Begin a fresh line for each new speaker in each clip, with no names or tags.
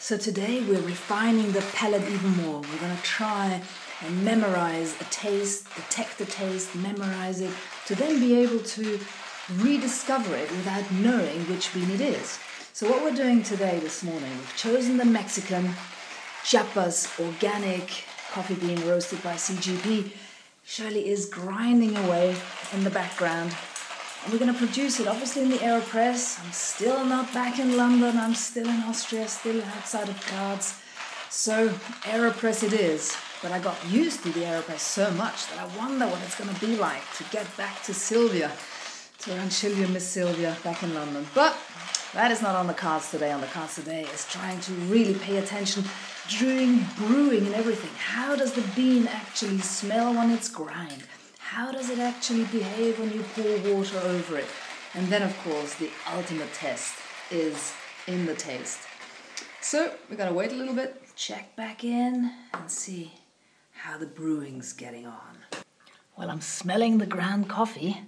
So today we're refining the palate even more. We're going to try and memorize a taste, detect the taste, memorize it, to then be able to rediscover it without knowing which bean it is. So what we're doing today, this morning, we've chosen the Mexican Chiapas organic coffee bean roasted by CGP. Shirley is grinding away in the background. And we're going to produce it, obviously, in the AeroPress. I'm still not back in London. I'm still in Austria, still outside of Graz. So AeroPress it is. But I got used to the AeroPress so much that I wonder what it's going to be like to get back to Sylvia, to Ranchillo Miss Sylvia back in London. But that is not on the cards today. On the cards today is trying to really pay attention during brewing and everything. How does the bean actually smell when it's ground? How does it actually behave when you pour water over it? And then, of course, the ultimate test is in the taste. So we're going to wait a little bit, check back in and see how the brewing's getting on. Well, I'm smelling the ground coffee.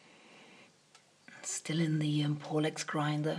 Still in the Porlex grinder.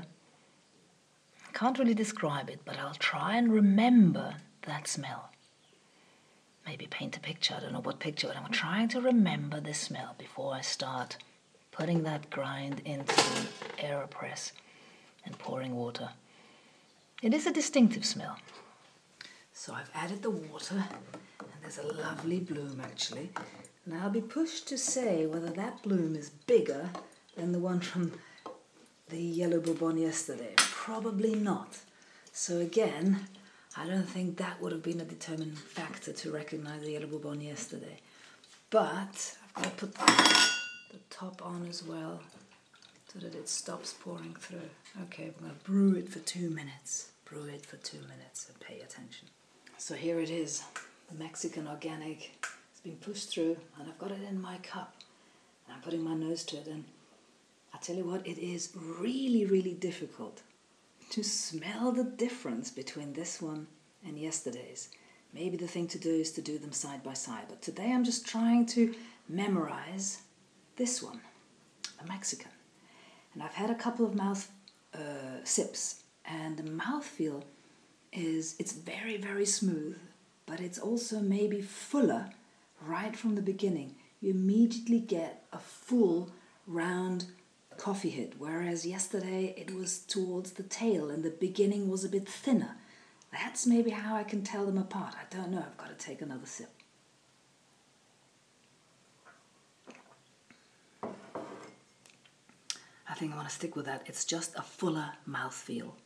I can't really describe it, but I'll try and remember that smell. Maybe paint a picture, I don't know what picture, but I'm trying to remember this smell before I start putting that grind into the AeroPress and pouring water. It is a distinctive smell. So I've added the water, and there's a lovely bloom actually. And I'll be pushed to say whether that bloom is bigger than the one from the Yellow Bourbon yesterday. Probably not. So again, I don't think that would have been a determining factor to recognize the Yellow Bourbon yesterday. But I've got to put the top on as well so that it stops pouring through. Okay, we're going to brew it for 2 minutes. Brew it for 2 minutes and pay attention. So here it is, the Mexican organic. It's been pushed through and I've got it in my cup. And I'm putting my nose to it, and I tell you what, it is really, really difficult to smell the difference between this one and yesterday's. Maybe the thing to do is to do them side by side. But today I'm just trying to memorize this one, the Mexican. And I've had a couple of mouth sips, and the mouthfeel it's very, very smooth, but it's also maybe fuller right from the beginning. You immediately get a full, round coffee hit, whereas yesterday it was towards the tail and the beginning was a bit thinner. That's maybe how I can tell them apart. I don't know. I've got to take another sip. I think I want to stick with that. It's just a fuller mouthfeel.